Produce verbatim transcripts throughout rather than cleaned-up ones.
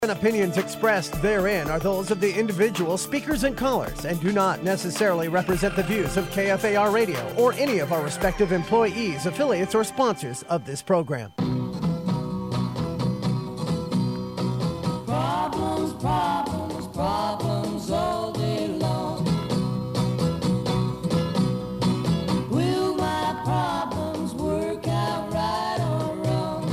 And opinions expressed therein are those of the individual speakers and callers and do not necessarily represent the views of K F A R Radio or any of our respective employees, affiliates, or sponsors of this program. Problems, problems, problems all day long. Will my problems work out right or wrong?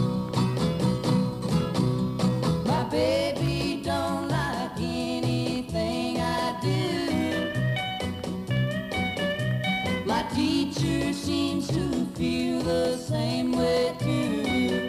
My baby don't like anything I do. My teacher seems to feel the same way too.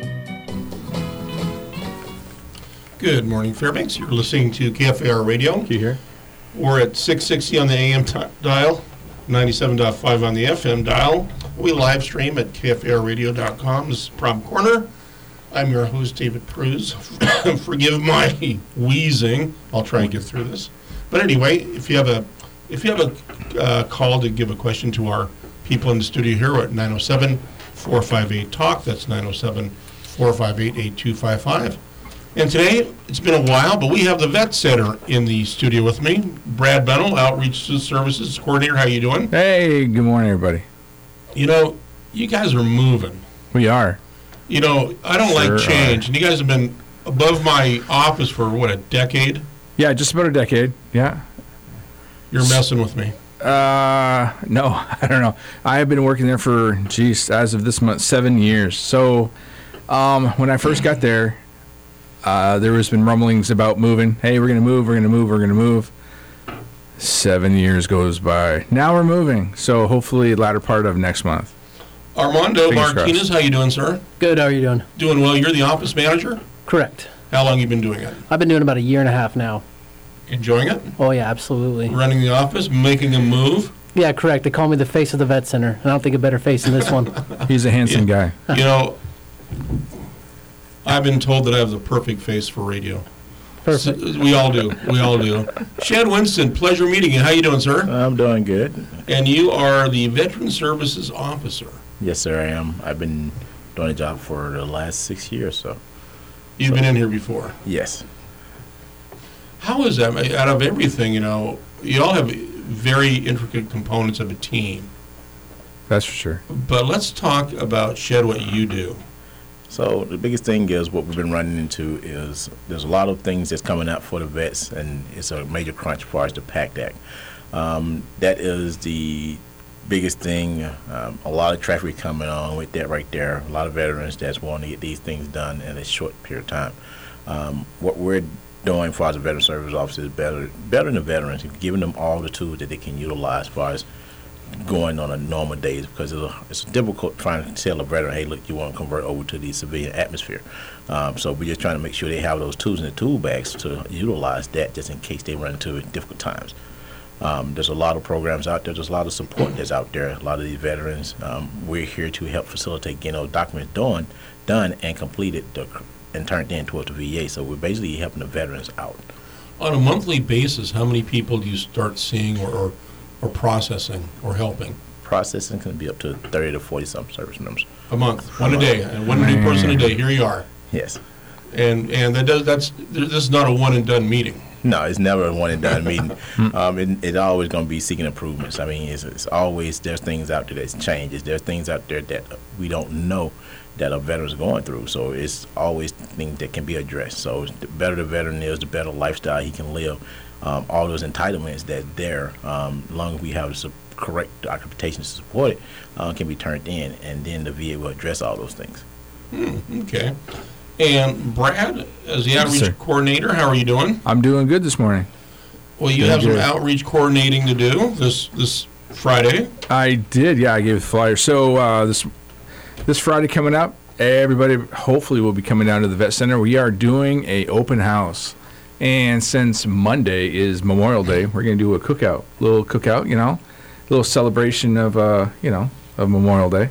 Good morning, Fairbanks. You're listening to K F A R Radio. Can you hear? We're at six sixty on the A M t- dial, ninety-seven point five on the F M dial. We live stream at K F A R radio dot com. This is Prom Corner. I'm your host, David Cruz. Forgive my wheezing. I'll try and get through this. But anyway, if you have a if you have a uh, call to give a question to our people in the studio here, we're at nine oh seven, four five eight, talk. That's nine oh seven, four five eight, eight two five five. And today, it's been a while, but we have the Vet Center in the studio with me. Brad Bennell, Outreach Services Coordinator. How you doing? Hey, good morning, everybody. You know, you guys are moving. We are. You know, I don't Sure like change. are. And you guys have been above my office for, what, a decade? Yeah, just about a decade. Yeah. You're messing with me. Uh, no, I don't know. I have been working there for, geez, as of this month, seven years. So, um, when I first got there, uh, there has been rumblings about moving. Hey, we're going to move, we're going to move, we're going to move. Seven years goes by. Now we're moving. So hopefully latter part of next month. Armando Fingers Martinez, crossed. how you doing, sir? Good, how are you doing? Doing well. You're the office manager? Correct. How long you been doing it? I've been doing about a year and a half now. Enjoying it? Oh, yeah, absolutely. Running the office, making a move? Yeah, correct. They call me the face of the vet center, and I don't think a better face than this one. He's a handsome guy. You know, I've been told that I have the perfect face for radio. Perfect. S- we all do. We all do. Shad Winston, pleasure meeting you. How you doing, sir? I'm doing good. And you are the Veteran Services Officer. Yes, sir, I am. I've been doing a job for the last six years, so. You've been in here before. Yes. How is that? Out of everything, you know, you all have very intricate components of a team. That's for sure. But let's talk about, Shed, what you do. So the biggest thing is what we've been running into is there's a lot of things that's coming out for the vets, and it's a major crunch as far as the PACT Act. Um, that is the biggest thing. Um, a lot of traffic coming on with that right there. A lot of veterans that's wanting to get these things done in a short period of time. Um, what we're doing for the Veteran Service Office is better, better than the veterans, giving them all the tools that they can utilize as far as going on a normal days, because it's, a, it's difficult trying to tell a veteran, hey, look, you want to convert over to the civilian atmosphere. Um, so we're just trying to make sure they have those tools in the tool bags to utilize that just in case they run into difficult times. Um, there's a lot of programs out there. There's a lot of support that's out there. A lot of these veterans, um, we're here to help facilitate getting those documents done, done and completed to, and turned in towards the V A. So we're basically helping the veterans out. On a monthly basis, how many people do you start seeing or, or, or processing or helping? Processing can be up to thirty to forty some service members. A month, one a day, and one new person a day. Here you are. Yes. And and that does that's this is not a one and done meeting. No, it's never a one and done meeting. Um, it, it's always going to be seeking improvements. I mean, it's, it's always, there's things out there that's changes. There's things out there that we don't know that a veteran's going through. So it's always things that can be addressed. So the better the veteran is, the better lifestyle he can live. Um, all those entitlements that there, um, as long as we have the correct documentation to support it, uh, can be turned in, and then the V A will address all those things. Hmm, okay. And Brad, as the Yes, outreach sir. coordinator, how are you doing? I'm doing good this morning. Well, you Doing have some good. outreach coordinating to do this this Friday. I did, yeah. I gave the flyer. So uh, this this Friday coming up, everybody hopefully will be coming down to the Vet Center. We are doing a open house, and since Monday is Memorial Day, we're going to do a cookout, little cookout, you know, little celebration of uh, you know, of Memorial Day.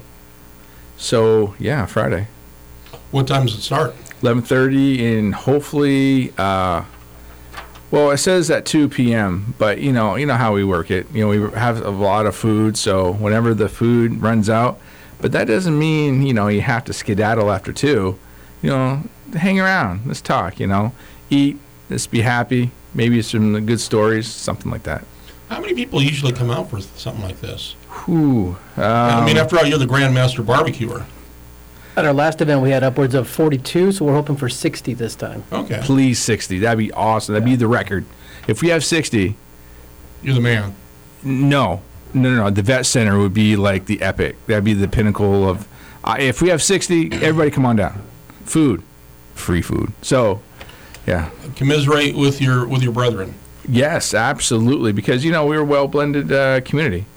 So yeah, Friday, What time does it start? eleven thirty, and hopefully. Uh, Well, it says at two p.m., but you know, you know how we work it. You know, we have a lot of food, so whenever the food runs out, but that doesn't mean, you know, you have to skedaddle after two. You know, hang around, let's talk, you know. eat, just be happy. Maybe some good stories, something like that. How many people usually come out for something like this? Whew. Um, I mean, after all, you're the Grandmaster barbecuer. At our last event, we had upwards of forty-two, so we're hoping for sixty this time. Okay. Please, sixty. That'd be awesome. That'd be the record. If we have sixty, You're the man. no, no, no, no. The Vet Center would be like the epic. That'd be the pinnacle of. Uh, if we have sixty, everybody come on down. Food, free food. So, yeah. Commiserate with your with your brethren. Yes, absolutely. Because you know we're a well blended uh, community.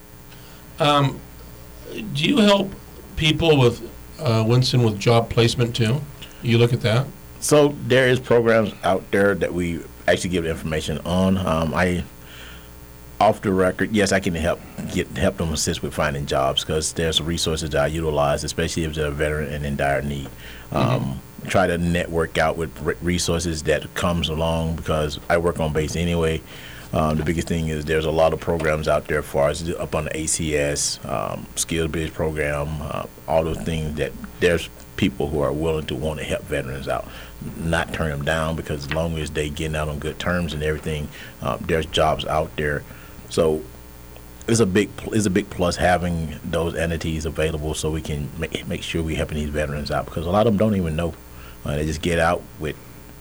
Um, do you help people with uh, Winston with job placement too? You look at that. So there is programs out there that we actually give information on. Um, I, off the record, yes, I can help get help them assist with finding jobs because there's resources that I utilize, especially if they're a veteran and in dire need. Um, mm-hmm. Try to network out with re- resources that comes along because I work on base anyway. Um, the biggest thing is there's a lot of programs out there as far as up on the A C S, um, Skills Bridge program, uh, all those things that there's people who are willing to want to help veterans out, not turn them down because as long as they getting out on good terms and everything, um, there's jobs out there. So it's a big it's a big plus having those entities available so we can make, make sure we're helping these veterans out because a lot of them don't even know. Uh, they just get out with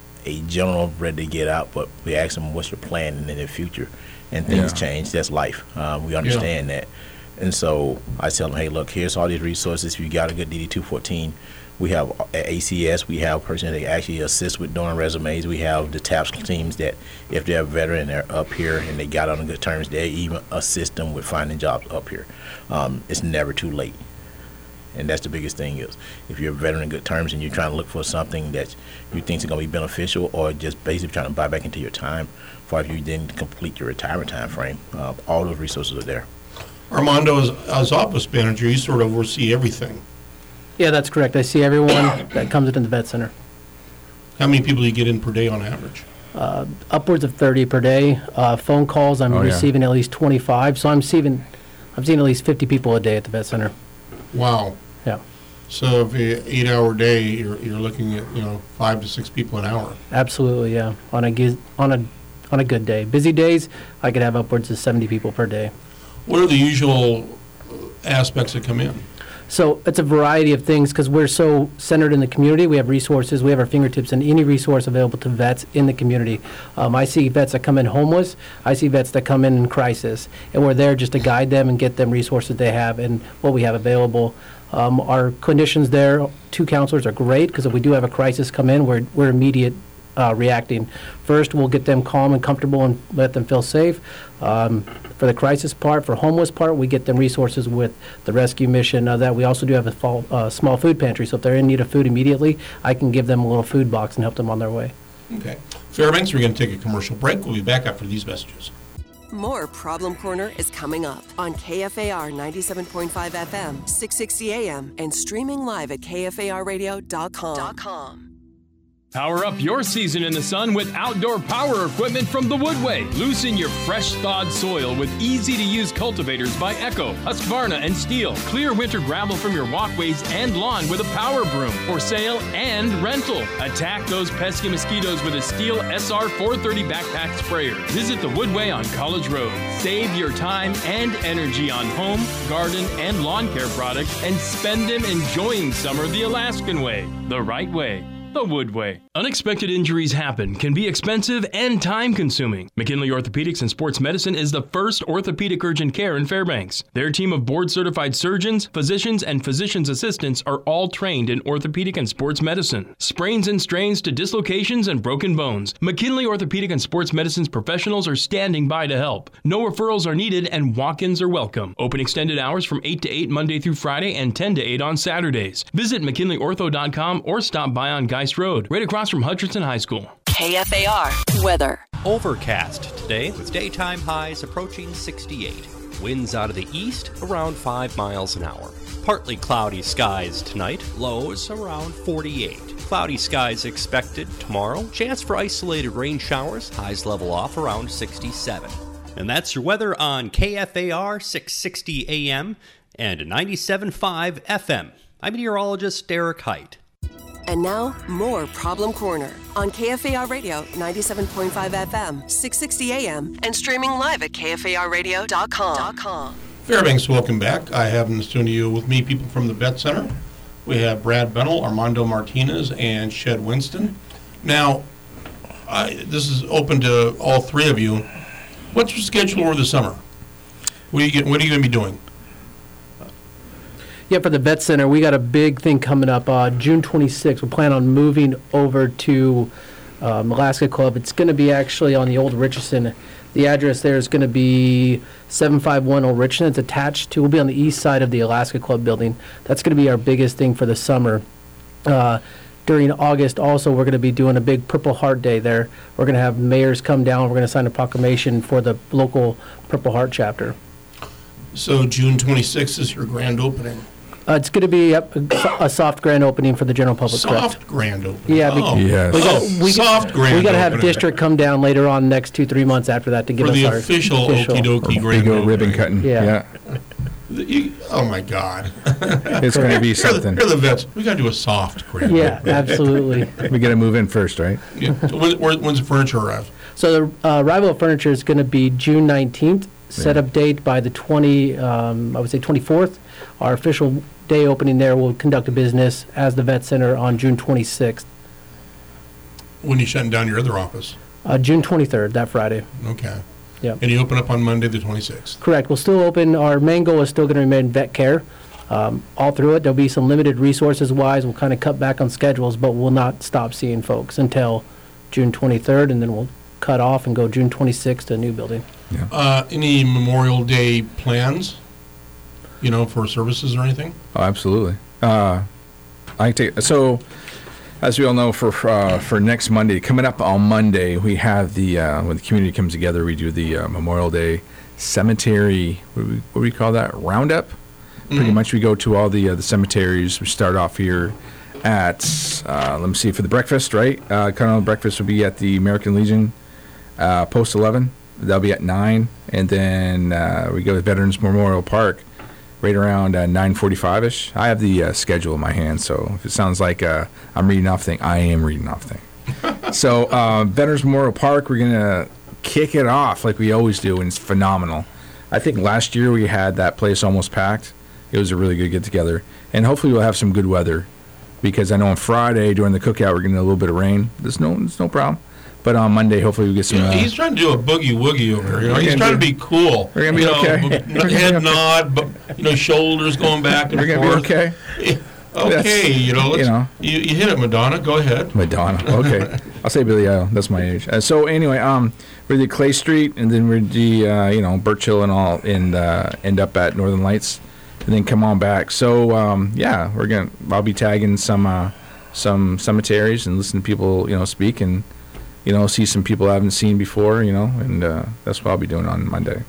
a general ready to get out, but we ask them what's your plan in the future, and things Yeah. change. That's life. Um, we understand yeah. that, and so I tell them, hey, look, here's all these resources. If you got a good D D two fourteen, we have at A C S. We have a person that actually assist with doing resumes. We have the TAPS teams that if they're a veteran, they're up here and they got on good terms, they even assist them with finding jobs up here. Um, it's never too late. And that's the biggest thing is if you're a veteran in good terms and you're trying to look for something that you think is going to be beneficial or just basically trying to buy back into your time for if you didn't complete your retirement time frame, uh, all those resources are there. Armando, as, as office manager, you sort of oversee everything. Yeah, that's correct. I see everyone that comes into the Vet Center. How many people do you get in per day on average? Uh, upwards of thirty per day. Uh, phone calls, I'm Oh, yeah. receiving at least twenty-five, so I'm receiving, I'm seeing at least fifty people a day at the Vet Center. Wow. Yeah, So if you eight-hour day, you're you're looking at you know five to six people an hour. absolutely. Yeah, on a giz- on a on a good day. Busy days, I could have upwards of seventy people per day. What are the usual aspects that come in? So it's a variety of things because we're so centered in the community. We have resources. We have our fingertips in any resource available to vets in the community. Um, I see vets that come in homeless. I see vets that come in in crisis. And we're there just to guide them and get them resources they have and what we have available. Um, our clinicians there, two counselors are great because if we do have a crisis come in, we're, we're immediate uh, reacting. First, we'll get them calm and comfortable and let them feel safe. Um, for the crisis part, for homeless part, we get them resources with the rescue mission. Uh, that we also do have a fall, uh, small food pantry, so if they're in need of food immediately, I can give them a little food box and help them on their way. Okay. Fairbanks, we're going to take a commercial break. We'll be back after these messages. More Problem Corner is coming up on K F A R ninety-seven point five F M, six sixty A M, and streaming live at K F A R radio dot com. Power up your season in the sun with outdoor power equipment from the Woodway. Loosen your fresh thawed soil with easy-to-use cultivators by Echo, Husqvarna, and Steel. Clear winter gravel from your walkways and lawn with a power broom for sale and rental. Attack those pesky mosquitoes with a Steel S R four thirty backpack sprayer. Visit the Woodway on College Road. Save your time and energy on home, garden, and lawn care products and spend them enjoying summer the Alaskan way, the right way. The Woodway. Unexpected injuries happen, can be expensive and time-consuming. McKinley Orthopedics and Sports Medicine is the first orthopedic urgent care in Fairbanks. Their team of board-certified surgeons, physicians, and physician's assistants are all trained in orthopedic and sports medicine. Sprains and strains to dislocations and broken bones. McKinley Orthopedic and Sports Medicine's professionals are standing by to help. No referrals are needed and walk-ins are welcome. Open extended hours from eight to eight Monday through Friday and ten to eight on Saturdays. Visit McKinley Ortho dot com or stop by on Geist Road, right across from Hutchinson High School. K F A R weather. Overcast today with daytime highs approaching sixty-eight. Winds out of the east around five miles an hour. Partly cloudy skies tonight, lows around forty-eight. Cloudy skies expected tomorrow. Chance for isolated rain showers, highs level off around sixty-seven. And that's your weather on K F A R six sixty A M and ninety-seven point five F M. I'm meteorologist Derek Height. And now, more Problem Corner on K F A R Radio ninety-seven point five F M, six sixty A M, and streaming live at K F A R radio dot com. Fairbanks, welcome back. I have in the studio with me people from the Vet Center. We have Brad Bennell, Armando Martinez, and Shed Winston. Now, I, this is open to all three of you. What's your schedule over the summer? What are you, get, what are you going to be doing? Yeah, for the Vet Center, we got a big thing coming up. Uh, June twenty-sixth, we plan on moving over to um, Alaska Club. It's going to be actually on the old Richardson. The address there is going to be seven five one Old Richardson. It's attached to, we'll be on the east side of the Alaska Club building. That's going to be our biggest thing for the summer. Uh, during August, also, we're going to be doing a big Purple Heart Day there. We're going to have mayors come down. We're going to sign a proclamation for the local Purple Heart chapter. So June twenty-sixth is your grand opening. Uh, it's going to be a, a soft grand opening for the general public. Soft correct? grand opening. Yeah. Oh. Yes. We got, Oh, we, soft grand We got to have opening. district come down later on next two, three months after that to give For us the our official official. okie-dokie grand Big old opening. ribbon cutting. Yeah. You, oh, my God. It's going to be Here are the, something. here are the vets. We got to do a soft grand Yeah, opening. absolutely. We got to move in first, right? Yeah. When, when- when's the furniture arrive? So the uh, arrival of furniture is going to be June nineteenth. Setup date by the twenty, um, I would say twenty-fourth. Our official day opening there will conduct a business as the Vet Center on June twenty-sixth. When you shutting down your other office? Uh, June twenty-third, that Friday. Okay. Yep. And you open up on Monday the twenty-sixth. Correct. We'll still open, our main goal is still going to remain vet care. Um, all through it, there'll be some limited resources wise. We'll kind of cut back on schedules, but we'll not stop seeing folks until June twenty-third, and then we'll cut off and go June twenty-sixth to a new building. Uh, any Memorial Day plans, you know, for services or anything? Oh, absolutely. Uh, I take so, as we all know, for uh, for next Monday, coming up on Monday, we have the uh, when the community comes together, we do the uh, Memorial Day cemetery. What do we, what do we call that? Roundup. Pretty much, we go to all the uh, the cemeteries. We start off here at uh, let me see for the breakfast, right? Uh, Continental breakfast will be at the American Legion, uh, Post eleven. That'll be at nine, and then uh, we go to Veterans Memorial Park right around uh, nine forty-five ish. I have the uh, schedule in my hand, so if it sounds like uh, I'm reading off thing, I am reading off thing. So uh, Veterans Memorial Park, we're gonna kick it off like we always do, and it's phenomenal. I think last year we had that place almost packed. It was a really good get together, and hopefully we'll have some good weather, because I know on Friday during the cookout we're getting a little bit of rain. There's no, there's no problem. But on Monday, hopefully we get some. You know, Uh, he's trying to do a boogie woogie over here. You know, We're he's gonna trying do- to be cool. We're gonna be you know, okay. b- We're gonna be Head okay. nod, but you know, shoulders going back and we're gonna forth. be okay. Okay, That's- you know, let's, you know. You, you hit it, Madonna. Go ahead. Madonna. Okay, I'll say Billy Idol. That's my age. Uh, so anyway, um, we're the Clay Street, and then we're the uh, you know Birch Hill and all, and uh, end up at Northern Lights, and then come on back. So um, yeah, we're gonna. I'll be tagging some uh, some cemeteries and listen to people you know speak, and you know see some people I haven't seen before. You know, and uh, that's what I'll be doing on Monday.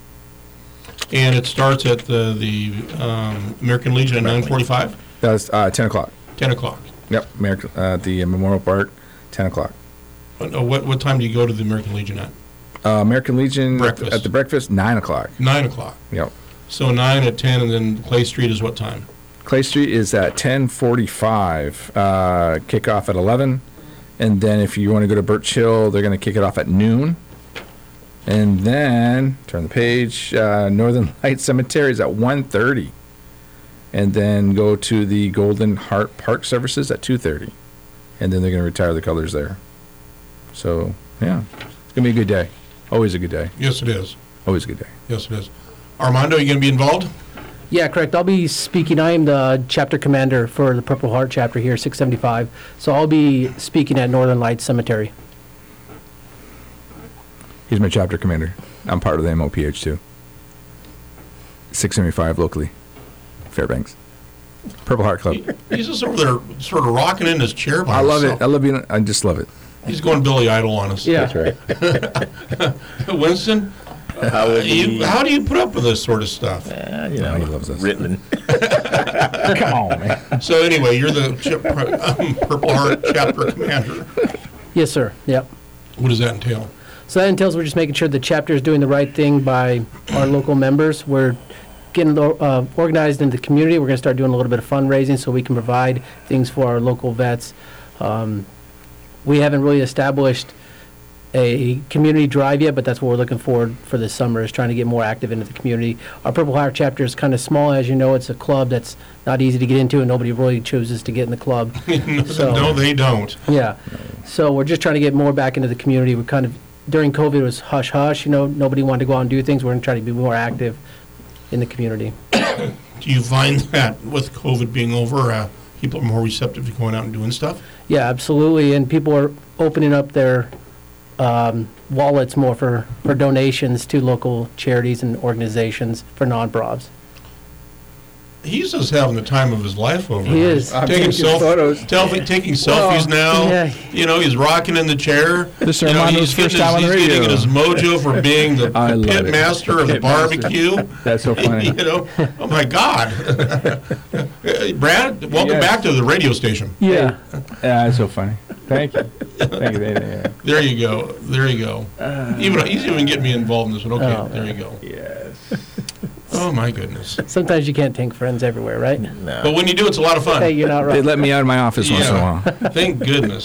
And it starts at the the um, American Legion at nine forty-five, That's uh, ten o'clock. ten o'clock. Yep, American uh, at the Memorial Park, ten o'clock. What, uh, what what time do you go to the American Legion at? Uh, American Legion at Breakfast. the, at the breakfast, nine o'clock. Nine o'clock. Yep. So nine at ten, and then Clay Street is what time? Clay Street is at ten forty-five. Uh, kickoff at eleven, and then if you want to go to Birch Hill, they're going to kick it off at noon. And then turn the page. Uh, Northern Lights Cemetery is at one thirty, and then go to the Golden Heart Park Services at two thirty, and then they're going to retire the colors there. So yeah, it's going to be a good day. Always a good day. Yes, it is. Always a good day. Yes, it is. Armando, you going to be involved? Yeah, correct. I'll be speaking. I am the chapter commander for the Purple Heart chapter here, six seventy-five. So I'll be speaking at Northern Lights Cemetery. He's my chapter commander. I'm part of the M O P H too. six seventy-five locally, Fairbanks. Purple Heart Club. He- He's just over there sort of rocking in his chair by I love himself. it. I love being. I just love it. He's going Billy Idol on us. Yeah. right. Winston, How would you, he, how do you put up with this sort of stuff? uh, you Oh, know, he loves us. Ritalin. Come on, man. So anyway, you're the chip, um, Purple Heart chapter commander. Yes, sir. Yep. What does that entail? So that entails we're just making sure the chapter is doing the right thing by our local members. We're getting uh, organized in the community. We're going to start doing a little bit of fundraising so we can provide things for our local vets. Um, we haven't really established a community drive yet, but that's what we're looking forward for this summer, is trying to get more active into the community. Our Purple Heart chapter is kind of small, as you know. It's a club that's not easy to get into, and nobody really chooses to get in the club. no, So- no, they don't. Yeah. So we're just trying to get more back into the community. We're kind of, during COVID, it was hush-hush, you know, nobody wanted to go out and do things. We're going to try to be more active in the community. Do you find that with COVID being over, uh, people are more receptive to going out and doing stuff? Yeah, absolutely. And people are opening up their um, wallets more for, for donations to local charities and organizations for non-profs. He's just having the time of his life over He there. is. I'm Taking, taking self- photos. Selfie, taking selfies Well, now. yeah. You know, he's rocking in the chair. This you know, Armando's he's getting first time on his, the he's getting radio. his mojo for being the, I the love pit it. master of the Pit master. barbecue. That's so funny. You know, oh my God. Hey, Brad, welcome Yes. back to the radio station. Yeah. Yeah, that's so funny. Thank you. Thank you. Thank you. Yeah. There you go. There you go. even he's even getting me involved in this one. Okay, Oh. there you go. Yes. Oh my goodness. Sometimes you can't take friends everywhere, right? No. But when you do, it's a lot of fun. Hey, you're not They right. let me out of my office once in a Yeah. while. Thank goodness.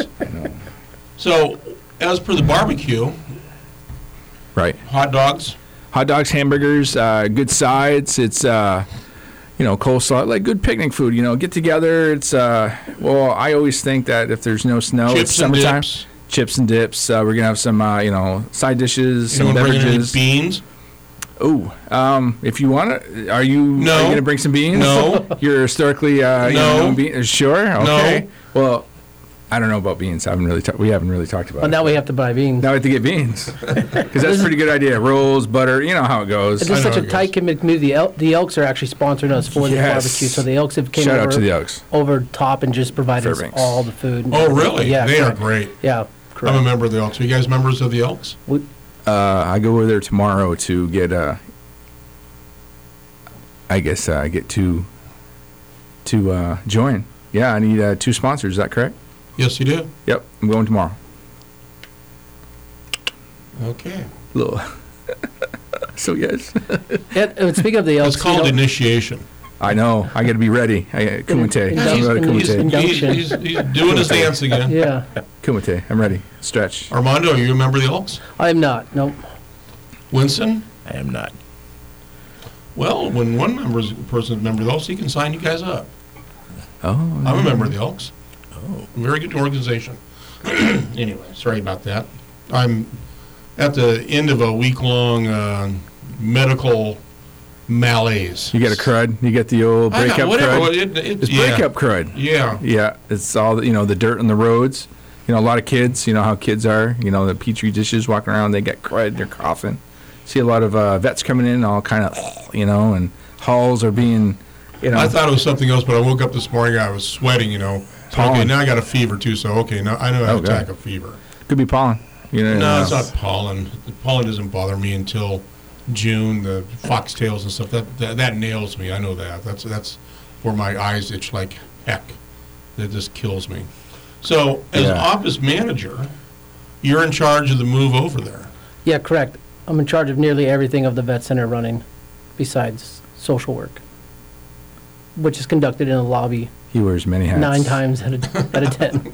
So, as per the barbecue, Right. hot dogs. Hot dogs, hamburgers, uh, good sides. It's, uh, you know, coleslaw, like good picnic food. You know, get together. It's, uh, well, I always think that if there's no snow, it's Chips and summertime. dips. Chips and dips. Uh, we're going to have some, uh, you know, side dishes, some Anyone bringing any beverages. beans? Oh, um, if you want to, are you, No. are you going to bring some beans? No. You're historically, uh, you No. know, bean, sure? Okay. Well, I don't know about beans. I haven't really, ta- we haven't really talked about Well, it. now we have to buy beans. Now we have to get beans. Because that's a pretty good idea. Rolls, butter, you know how it goes. It's I just know such a it tight goes. committed community. The, El- the Elks are actually sponsoring us for the Yes. barbecue, so the Elks have came Shout over out to the Elks. over top and just provided us Fairbanks. all the food. Oh, really? Yeah, They correct. are great. Yeah, correct. I'm a member of the Elks. Are you guys members of the Elks? Uh, I go over there tomorrow to get, uh, I guess, uh, get to, to uh, join. Yeah, I need uh, two sponsors. Is that correct? Yes, you do. Yep, I'm going tomorrow. Okay. Little. So yes, And, and speaking of the Elks, It's called you know, initiation. I know. I got to be ready. I, Kumite. In- I'm ready, in- He's, in- Kumite. he's, he's, he's doing his dance again. yeah, Kumite. I'm ready. Stretch. Armando, are you a member of the Elks? I am not. Nope. Winston? I am not. Well, when one member's person's a member of the Elks, he can sign you guys up. Oh. I'm a member of the Elks. Oh. Very good organization. Anyway, sorry about that. I'm at the end of a week-long uh, medical malaise. You get a crud. You get the old I got breakup whatever. crud. It, it, It's yeah. breakup crud. Yeah. Yeah, it's all the, you know, the dirt on the roads. You know, a lot of kids. You know how kids are. You know, the petri dishes walking around. They get crud. They're coughing. See a lot of uh, vets coming in, all kind of, you know, and halls are being, you know. I thought it was something else, but I woke up this morning, I was sweating, you know. So, okay, Pollen. now I got a fever, too, so, okay, now I know I have Oh, an attack God. of fever. Could be pollen. You know. No, it's not pollen. The pollen doesn't bother me until June, the foxtails and stuff. That, that that nails me, I know that. That's that's where my eyes itch like heck. That just kills me. So, as Yeah. office manager, you're in charge of the move over there. Yeah, correct. I'm in charge of nearly everything of the vet center running, besides social work, which is conducted in a lobby He wears many hats. nine times out of, out of ten.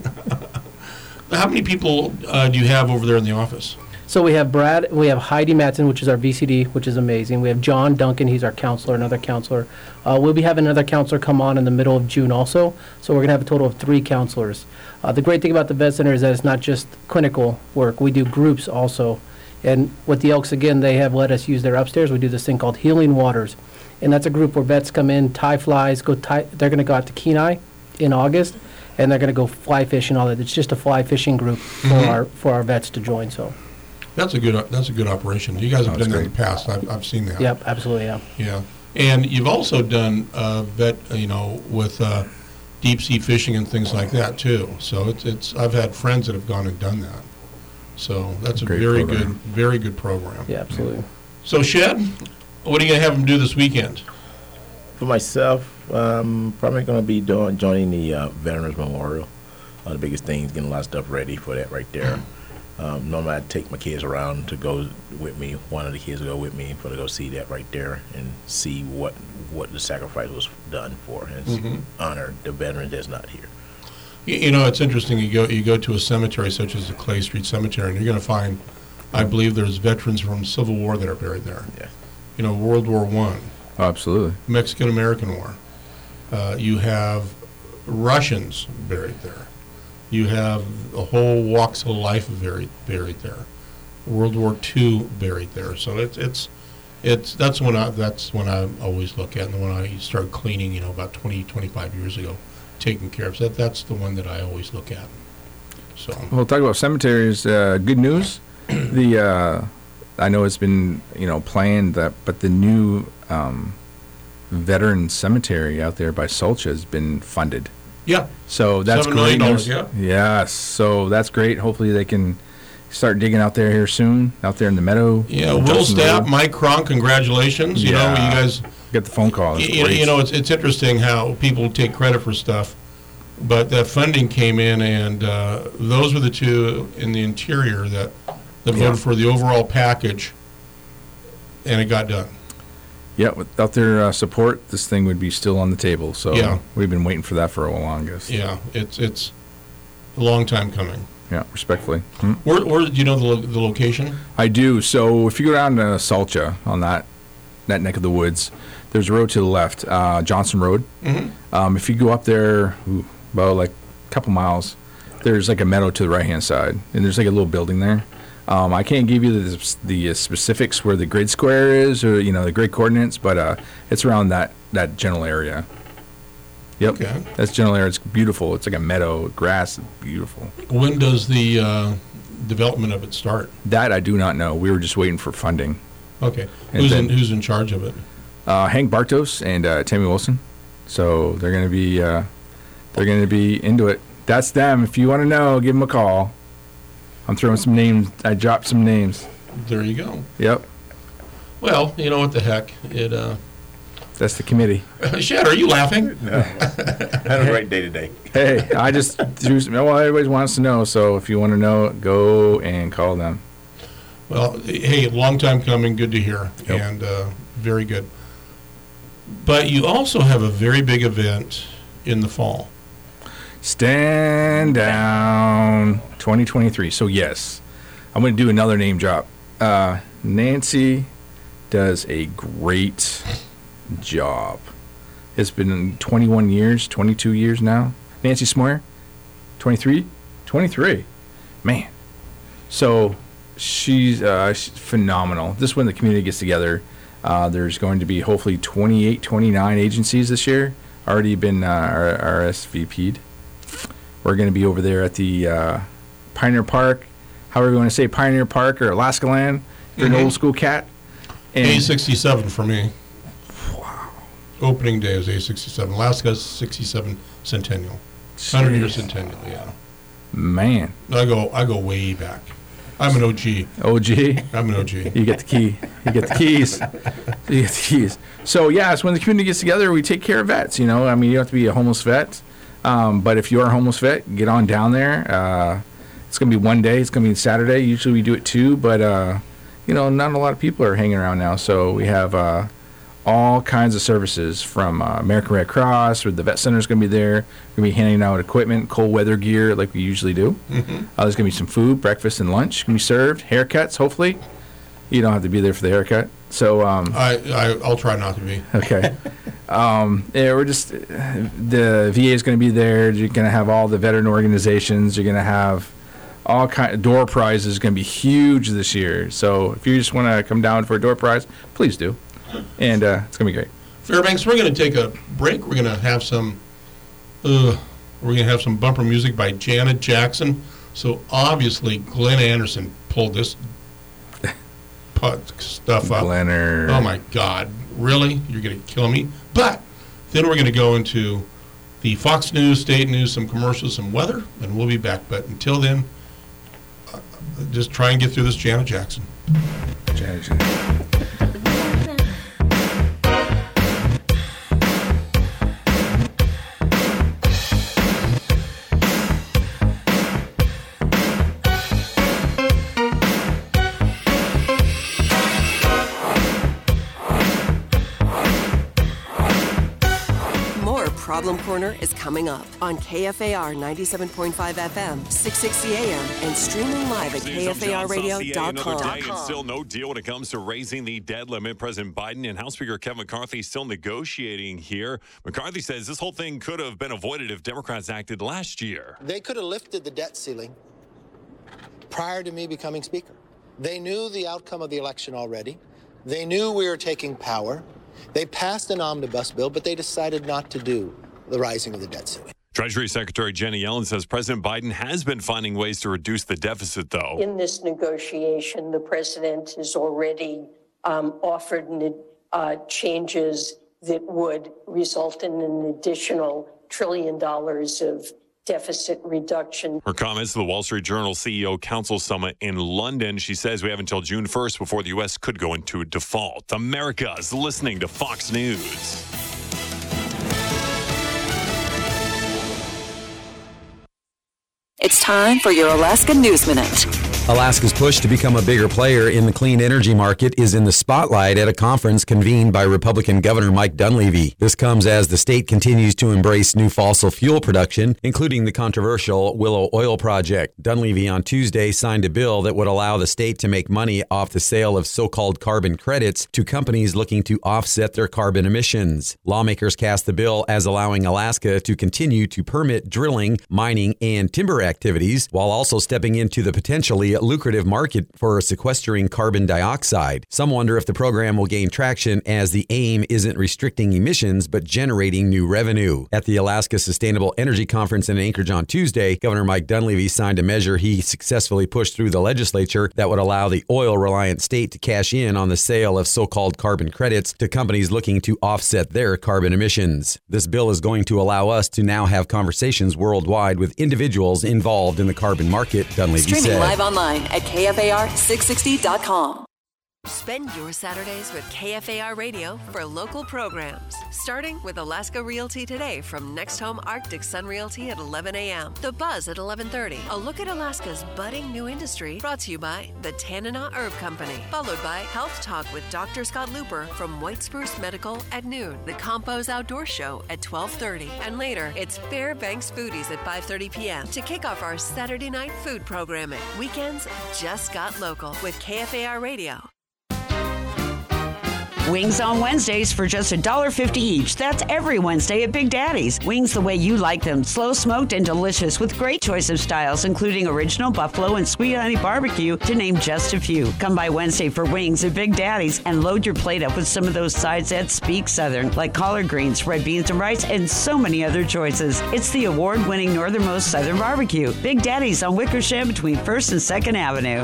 How many people uh, do you have over there in the office? So we have Brad, we have Heidi Matson, which is our V C D, which is amazing. We have John Duncan, he's our counselor, another counselor. Uh, we'll be having another counselor come on in the middle of June also, so we're going to have a total of three counselors. Uh, the great thing about the vet center is that it's not just clinical work. We do groups also. And with the Elks, again, they have let us use their upstairs. We do this thing called Healing Waters. And that's a group where vets come in, tie flies, go tie, they're going to go out to Kenai in August, and they're going to go fly fishing, all that. It's just a fly fishing group for Mhm. our for our vets to join, so. That's a good that's a good operation. You guys have Oh, done that's that in the past. I've, I've seen that. Yep, absolutely, yeah. Yeah, and you've also done uh, vet, uh, you know, with uh, deep sea fishing and things like that too. So it's it's. I've had friends that have gone and done that. So that's a Great very program. good, very good program. Yeah, absolutely. So Shed, what are you gonna have them do this weekend? For myself, I'm probably going to be doing joining the uh, Veterans Memorial. Uh, the biggest thing is getting a lot of stuff ready for that right there. Um, normally, I take my kids around to go with me. One of the kids will go with me for to go see that right there and see what what the sacrifice was done for and Mhm. honor the veteran that's not here. You, you know, it's interesting. You go you go to a cemetery such as the Clay Street Cemetery, and you're going to find, I believe, there's veterans from Civil War that are buried there. Yeah. You know, World War One, Oh, absolutely. Mexican-American War. Uh, you have Russians buried there. You have a whole walks of life buried buried there. World War Two buried there. So it's it's it's that's when I that's when I always look at, and when I started cleaning, you know, about twenty, twenty-five years ago, taking care of. So that that's the one that I always look at. So We'll talk about cemeteries. Uh, good news. the uh, I know it's been you know planned that, but the new um, veteran cemetery out there by Solcha has been funded. yeah, So that's Seven great million news. dollars, Yes. So that's great. Hopefully they can start digging out there here soon, out there in the meadow. yeah. Will Justin Stapp, Road. Mike Cronk, congratulations. You know, Yeah. you guys. Get the phone call. That's You, great. you know, it's it's interesting how people take credit for stuff, but that funding came in, and uh, those were the two in the interior that that Yeah. voted for the overall package, and it got done. Yeah, without their uh, support, this thing would be still on the table. So Yeah. we've been waiting for that for a longest. Yeah, it's it's a long time coming. Yeah, respectfully. Hmm. Where where do you know the lo- the location? I do. So if you go down to Solcha on that that neck of the woods, there's a road to the left, uh, Johnson Road. Mm-hmm. Um, if you go up there ooh, about like a couple miles, there's like a meadow to the right hand side, and there's like a little building there. Um, I can't give you the, the uh, specifics where the grid square is, or you know the grid coordinates, but uh, it's around that that general area. Yep, Okay. that's general area. It's beautiful. It's like a meadow, grass, it's beautiful. When does the uh, development of it start? That I do not know. We were just waiting for funding. Okay, And who's then- in who's in charge of it? Uh, Hank Bartos and uh, Tammy Wilson. So they're going to be uh, they're going to be into it. That's them. If you want to know, give them a call. I'm throwing some names. I dropped some names. There you go. Yep, Well, you know what the heck it. Uh, that's the committee. Shad, are you laughing? No. I had a great day today. Hey, I just threw some, well, everybody wants to know. So if you want to know, go and call them. Well, hey, long time coming. Good to hear, Yep. and uh, very good. But you also have a very big event in the fall. Stand down twenty twenty-three. So yes, I'm going to do another name drop. Uh, Nancy does a great job. It's been twenty-one years, twenty-two years now. Nancy Smoyer, twenty-three, twenty-three. Man. So she's, uh, she's phenomenal. This is when the community gets together. Uh, there's going to be hopefully twenty-eight, twenty-nine agencies this year. Already been uh, R S V P'd. We're going to be over there at the uh, Pioneer Park. However you want to say Pioneer Park or Alaska Land. If you're Mhm. an old school cat. And A sixty-seven for me. Wow. Opening day is A sixty-seven. Alaska's sixty-seven centennial. Hundred year Jeez. centennial. Yeah. Man, I go. I go way back. I'm an O G. O G. I'm an O G. You get the key. You get the keys. You get the keys. So yeah, it's when the community gets together, we take care of vets. You know, I mean, you don't have to be a homeless vet, um, but if you are a homeless vet, get on down there. Uh, it's gonna be one day. It's gonna be Saturday. Usually we do it two, but uh, you know, not a lot of people are hanging around now. So we have uh, all kinds of services from uh, American Red Cross, or the vet center is gonna be there. We're gonna be handing out equipment, cold weather gear, like we usually do. Mhm. Uh, there's gonna be some food, breakfast, and lunch gonna be served. Haircuts, hopefully. You don't have to be there for the haircut. So, um, I, I I'll try not to be. okay. um, yeah, we're just the V A is going to be there. You're going to have all the veteran organizations. You're going to have all kind of door prizes. Going to be huge this year. So if you just want to come down for a door prize, please do, and uh, it's going to be great. Fairbanks, we're going to take a break. We're going to have some. Uh, we're going to have some bumper music by Janet Jackson. So obviously, Glenn Anderson pulled this put stuff up. Glenner. Oh my God! Really? You're going to kill me? But then we're going to go into the Fox News, state news, some commercials, some weather, and we'll be back. But until then, uh, just try and get through this Janet Jackson. Janet Jackson. Problem Corner is coming up on K F A R ninety-seven point five F M, six sixty A M, and streaming live at K F A R radio dot com. Another day and still no deal when it comes to raising the debt limit. President Biden and House Speaker Kevin McCarthy still negotiating here. McCarthy says this whole thing could have been avoided if Democrats acted last year. They could have lifted the debt ceiling prior to me becoming Speaker. They knew the outcome of the election already. They knew we were taking power. They passed an omnibus bill, but they decided not to do the rising of the debt ceiling. Treasury Secretary Janet Yellen says President Biden has been finding ways to reduce the deficit, though. In this negotiation, the president has already um, offered uh, changes that would result in an additional trillion dollars of deficit reduction. Her comments to the Wall Street Journal C E O Council Summit in London. She says we have until June first before the U S could go into default. America is listening to Fox News. It's time for your Alaska News Minute. Alaska's push to become a bigger player in the clean energy market is in the spotlight at a conference convened by Republican Governor Mike Dunleavy. This comes as the state continues to embrace new fossil fuel production, including the controversial Willow Oil Project. Dunleavy on Tuesday signed a bill that would allow the state to make money off the sale of so-called carbon credits to companies looking to offset their carbon emissions. Lawmakers cast the bill as allowing Alaska to continue to permit drilling, mining, and timber activities, while also stepping into the potentially lucrative market for sequestering carbon dioxide. Some wonder if the program will gain traction, as the aim isn't restricting emissions but generating new revenue. At the Alaska Sustainable Energy Conference in Anchorage on Tuesday, Governor Mike Dunleavy signed a measure he successfully pushed through the legislature that would allow the oil-reliant state to cash in on the sale of so-called carbon credits to companies looking to offset their carbon emissions. This bill is going to allow us to now have conversations worldwide with individuals involved in the carbon market, Dunleavy Streaming said. live online at K F A R six sixty dot com. Spend your Saturdays with K F A R Radio for local programs. Starting with Alaska Realty Today from Next Home Arctic Sun Realty at eleven a m. The Buzz at eleven thirty. A look at Alaska's budding new industry, brought to you by the Tanana Herb Company. Followed by Health Talk with Doctor Scott Looper from White Spruce Medical at noon. The Compos Outdoor Show at twelve thirty. And later, it's Fairbanks Foodies at five thirty p m to kick off our Saturday night food programming. Weekends just got local with K F A R Radio. Wings on Wednesdays for just one dollar fifty each. That's every Wednesday at Big Daddy's. Wings the way you like them. Slow smoked and delicious with great choice of styles, including original buffalo and sweet honey barbecue, to name just a few. Come by Wednesday for wings at Big Daddy's and load your plate up with some of those sides that speak Southern, like collard greens, red beans and rice, and so many other choices. It's the award-winning northernmost Southern barbecue. Big Daddy's on Wickersham between first and second Avenue.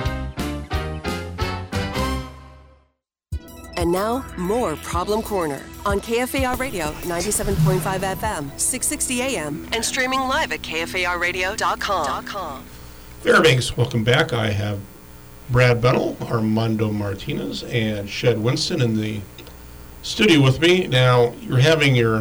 And now, more Problem Corner on K F A R Radio ninety-seven point five F M, six sixty A M, and streaming live at K F A R radio dot com. Fairbanks, welcome back. I have Brad Bunnell, Armando Martinez, and Shed Winston in the studio with me. Now, you're having your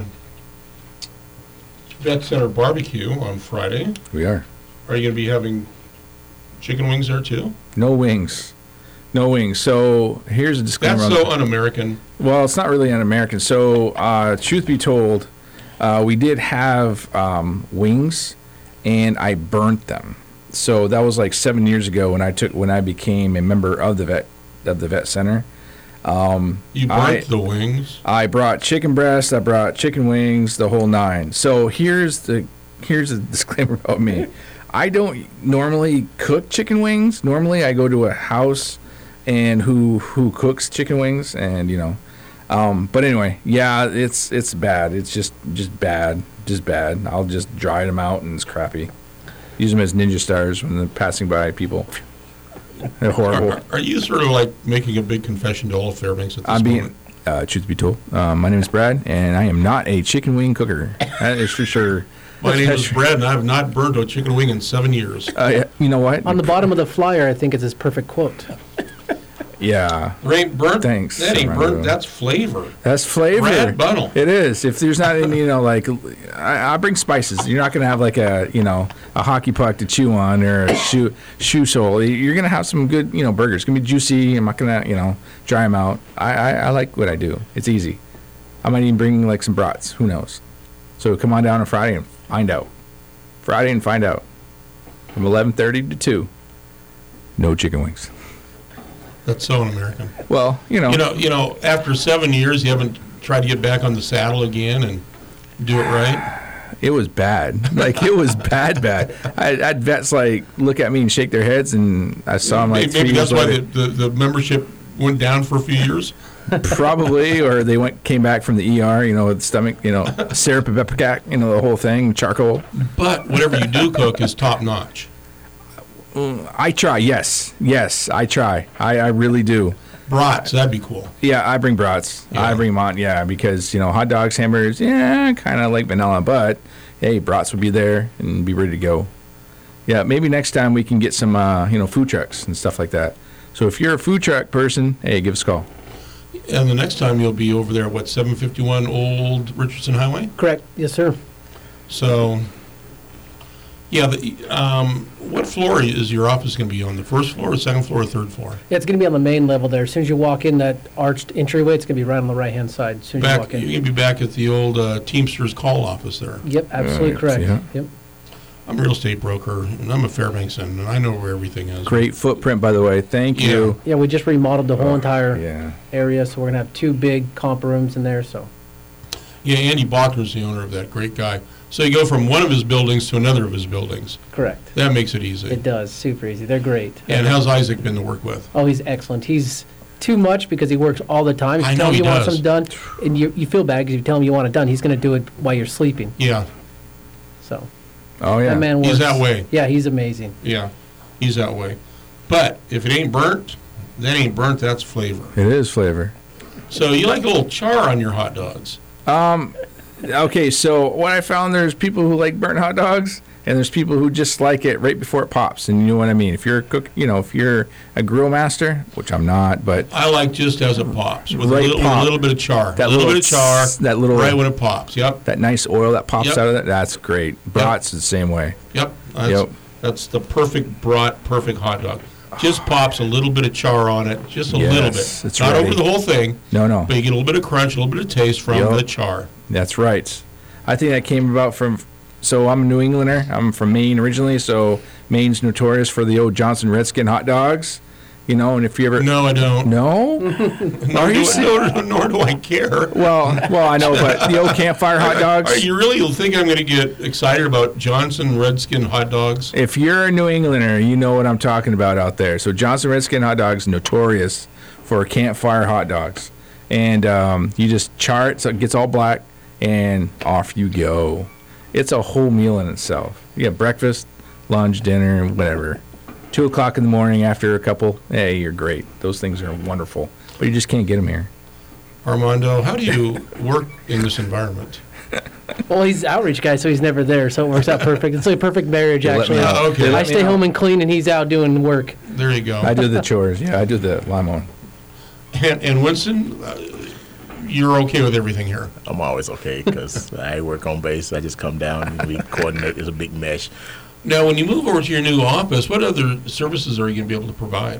Vet Center barbecue on Friday. We are. Are you going to be having chicken wings there too? No wings. No wings. So here's a disclaimer. That's on so un-American. Well, it's not really un-American. So, uh, truth be told, uh, we did have um, wings, and I burnt them. So that was like seven years ago when I took when I became a member of the vet of the vet center. Um, you burnt I, the wings. I brought chicken breast. I brought chicken wings. The whole nine. So here's the here's a disclaimer about me. I don't normally cook chicken wings. Normally, I go to a house and who who cooks chicken wings, and you know, um, but anyway, yeah, it's it's bad. It's just just bad, just bad. I'll just dry them out, and it's crappy. Use them as ninja stars when they're passing by people. They're horrible. Are, are you sort of like making a big confession to all of Fairbanks at this I'm being, moment? Uh, truth be told, uh, my name is Brad, and I am not a chicken wing cooker. That is for sure. My name is Brad, and I have not burnt a chicken wing in seven years. Uh, yeah, you know what? On the bottom of the flyer, I think it's his perfect quote. Yeah. There ain't burnt. Thanks. That ain't burnt. That's flavor. That's flavor. Brad Bunnell. It is. If there's not any, you know, like, I, I bring spices. You're not going to have like a, you know, a hockey puck to chew on or a shoe shoe sole. You're going to have some good, you know, burgers. It's going to be juicy. I'm not going to, you know, dry them out. I, I, I like what I do. It's easy. I might even bring like some brats. Who knows? So come on down on Friday and find out. Friday and find out. From eleven thirty to two. No chicken wings. That's so un-American. Well, you know. You know, you know, after seven years, you haven't tried to get back on the saddle again and do it right? It was bad. Like, it was bad, bad. I, I had vets, like, look at me and shake their heads, and I saw them, like, Maybe, maybe three that's years why later. the, the, the membership went down for a few years. Probably, or they went came back from the E R, you know, with stomach, you know, syrup and ipecac, you know, the whole thing, charcoal. But whatever you do cook is top notch. I try, yes. Yes, I try. I, I really do. Brats, that'd be cool. Yeah, I bring brats. Yeah. I bring them on, yeah, because, you know, hot dogs, hamburgers, yeah, kind of like vanilla, but, hey, brats would be there and be ready to go. Yeah, maybe next time we can get some, uh, you know, food trucks and stuff like that. So if you're a food truck person, hey, give us a call. And the next time you'll be over there, what, seven fifty-one Old Richardson Highway? Correct. Yes, sir. So, yeah, the, um, what floor is your office going to be on? The first floor, second floor, or third floor? Yeah, it's going to be on the main level there. As soon as you walk in that arched entryway, it's going to be right on the right-hand side as soon as you Back, walk you're in. going to be back at the old uh, Teamsters call office there. Yep, absolutely Uh, correct. yeah. Yep. I'm a real estate broker, and I'm a Fairbankson, and I know where everything is. Great footprint, by the way. Thank Yeah. you. Yeah, we just remodeled the whole entire Yeah. area, so we're going to have two big comp rooms in there, so. Yeah, Andy Bachner's the owner of that, great guy. So you go from one of his buildings to another of his buildings. Correct. That makes it easy. It does, super easy. They're great. And how's Isaac been to work with? Oh, he's excellent. He's too much because he works all the time. If I you know tell him he you want does. something done, and you, you feel bad because you tell him you want it done, he's going to do it while you're sleeping. Yeah, So Oh, yeah. that man works. he's that way. Yeah, he's amazing. Yeah, he's that way. But if it ain't burnt, that ain't burnt, that's flavor. It is flavor. So you like a little char on your hot dogs. Um, okay, so what I found, there's people who like burnt hot dogs, and there's people who just like it right before it pops. And you know what I mean? If you're a cook, you know, if you're a grill master, which I'm not, but I like just as it pops, with, Right a, little, with pop. a little bit of char. That a little, little bit of char, tss, that little- right when it pops. Yep, that nice oil that pops Yep. out of that, that's great. Brats is the same way. yep. That's, Yep. that's the perfect brat, perfect hot dog. Just pops a little bit of char on it, just a Yes, little bit. it's Not ready. over the whole thing, No, no. but you get a little bit of crunch, a little bit of taste from Yep. the char. That's right. I think that came about from, so I'm a New Englander. I'm from Maine originally, so Maine's notorious for the old Johnson Redskin hot dogs. You know, and if you ever... No, I don't. No? Nor, Are do, you I- serious? nor, nor do I care. Well, well, I know, but the old campfire hot dogs... Are you really think I'm going to get excited about Johnson Redskin hot dogs? If you're a New Englander, you know what I'm talking about out there. So Johnson Redskin hot dogs, notorious for campfire hot dogs. And um, you just char it so it gets all black, and off you go. It's a whole meal in itself. You get breakfast, lunch, dinner, and whatever. Two o'clock in the morning after a couple, hey, you're great. Those things are wonderful. But you just can't get them here. Armando, how do you work in this environment? Well, he's outreach guy, so he's never there, so it works out perfect. It's like a perfect marriage, They let actually. me out. Oh, okay. They I let me stay out. home and clean, and he's out doing work. There you go. I do the chores. Yeah, I do the lawn mowing. And, and Winston, uh, you're okay with everything here? I'm always okay because I work on base. I just come down and we coordinate. It's a big mesh. Now, when you move over to your new office, what other services are you going to be able to provide?